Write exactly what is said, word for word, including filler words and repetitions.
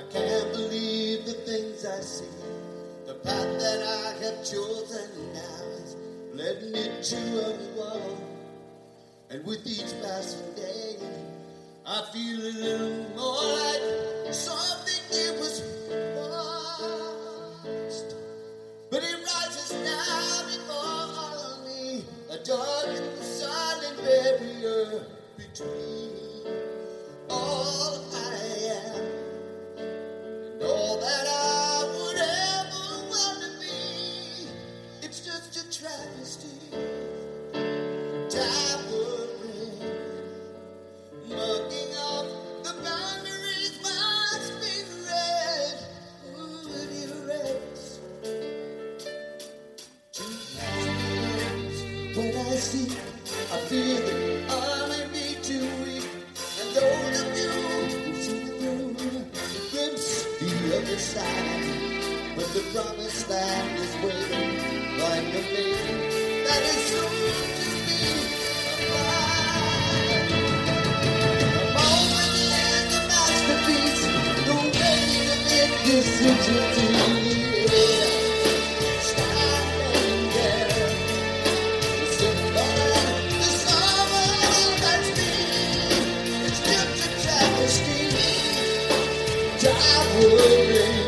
can't believe the things I see. The path that I have chosen now has led me to a wall. And with each passing day, I feel a little more like something it was lost. But it rises now before me, a dark and silent barrier between all I am and all that I would ever want to be. It's just a travesty. Time would bring, mugging off the boundaries my spirit would erase. Two thousand when I see, I feel that I may be too weak. And those of you who see through, glimpse the other side, when the promised land is waiting, like a baby that is soon to be alive. A moment is a masterpiece, the making of it decision to live. Standing there, symbol, the summer that's me. It's just a travesty. Time will bring.